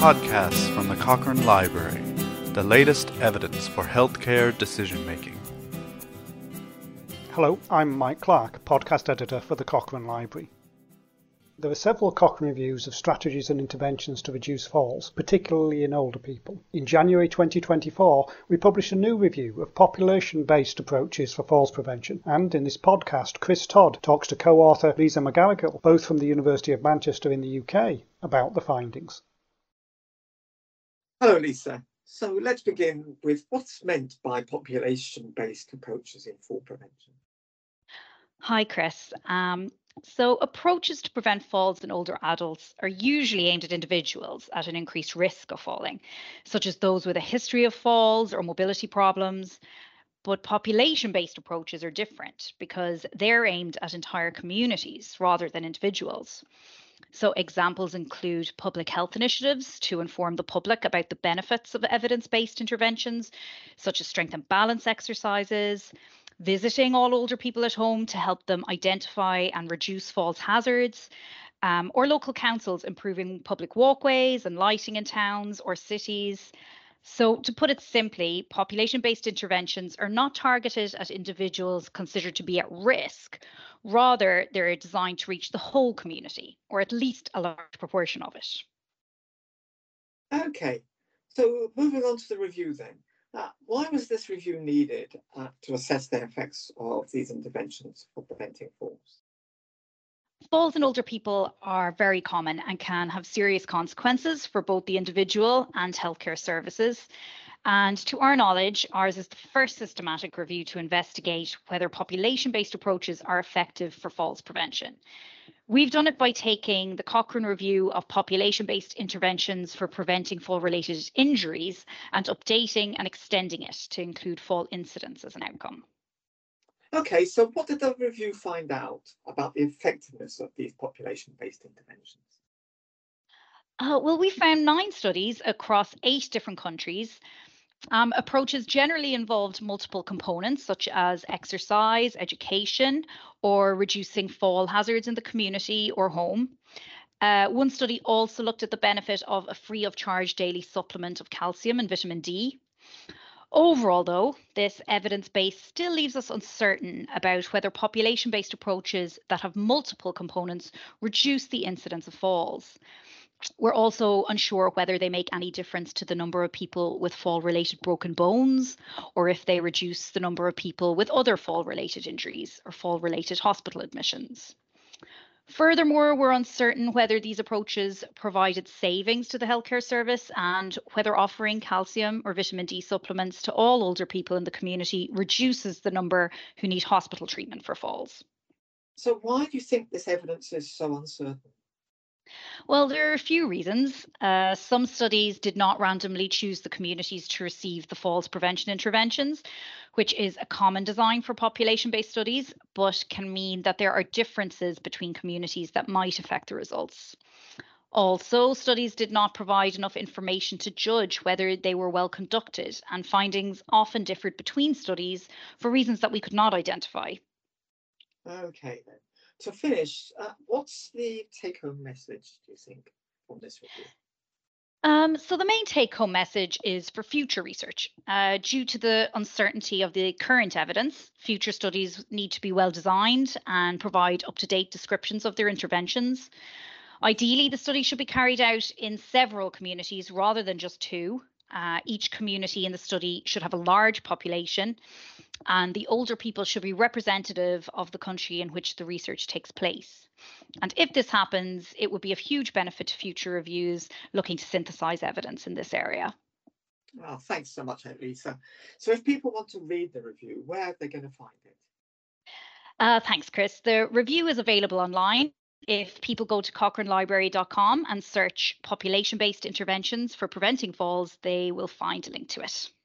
Podcasts from the Cochrane Library, the latest evidence for healthcare decision-making. Hello, I'm Mike Clark, podcast editor for the Cochrane Library. There are several Cochrane reviews of strategies and interventions to reduce falls, particularly in older people. In January 2024, we published a new review of population-based approaches for falls prevention, and in this podcast, Chris Todd talks to co-author Lisa McGarrigle, both from the University of Manchester in the UK, about the findings. Hello, Lisa. So let's begin with what's meant by population-based approaches in fall prevention. Hi, Chris. So approaches to prevent falls in older adults are usually aimed at individuals at an increased risk of falling, such as those with a history of falls or mobility problems. But population-based approaches are different because they're aimed at entire communities rather than individuals. So examples include public health initiatives to inform the public about the benefits of evidence-based interventions, such as strength and balance exercises, visiting all older people at home to help them identify and reduce falls hazards, or local councils improving public walkways and lighting in towns or cities. So to put it simply, population-based interventions are not targeted at individuals considered to be at risk. Rather, they're designed to reach the whole community, or at least a large proportion of it. Okay, so moving on to the review then. Why was this review needed to assess the effects of these interventions for preventing falls? Falls in older people are very common and can have serious consequences for both the individual and healthcare services. And to our knowledge, ours is the first systematic review to investigate whether population-based approaches are effective for falls prevention. We've done it by taking the Cochrane review of population-based interventions for preventing fall-related injuries and updating and extending it to include fall incidents as an outcome. Okay, so what did the review find out about the effectiveness of these population-based interventions? Well, we found 9 studies across 8 different countries. Approaches generally involved multiple components such as exercise, education, or reducing fall hazards in the community or home. One study also looked at the benefit of a free of charge daily supplement of calcium and vitamin D. Overall, though, this evidence base still leaves us uncertain about whether population-based approaches that have multiple components reduce the incidence of falls. We're also unsure whether they make any difference to the number of people with fall-related broken bones, or if they reduce the number of people with other fall-related injuries or fall-related hospital admissions. Furthermore, we're uncertain whether these approaches provided savings to the healthcare service and whether offering calcium or vitamin D supplements to all older people in the community reduces the number who need hospital treatment for falls. So why do you think this evidence is so uncertain? Well, there are a few reasons. Some studies did not randomly choose the communities to receive the falls prevention interventions, which is a common design for population-based studies, but can mean that there are differences between communities that might affect the results. Also, studies did not provide enough information to judge whether they were well conducted, and findings often differed between studies for reasons that we could not identify. Okay, then. To finish, what's the take-home message, do you think, from this review? So the main take-home message is for future research. Due to the uncertainty of the current evidence, future studies need to be well designed and provide up-to-date descriptions of their interventions. Ideally, the study should be carried out in several communities rather than just 2. Each community in the study should have a large population, and the older people should be representative of the country in which the research takes place. And if this happens, it would be of huge benefit to future reviews looking to synthesize evidence in this area. Well, thanks so much, Lisa. So if people want to read the review, where are they going to find it? Thanks, Chris. The review is available online. If people go to cochranelibrary.com and search population-based interventions for preventing falls, they will find a link to it.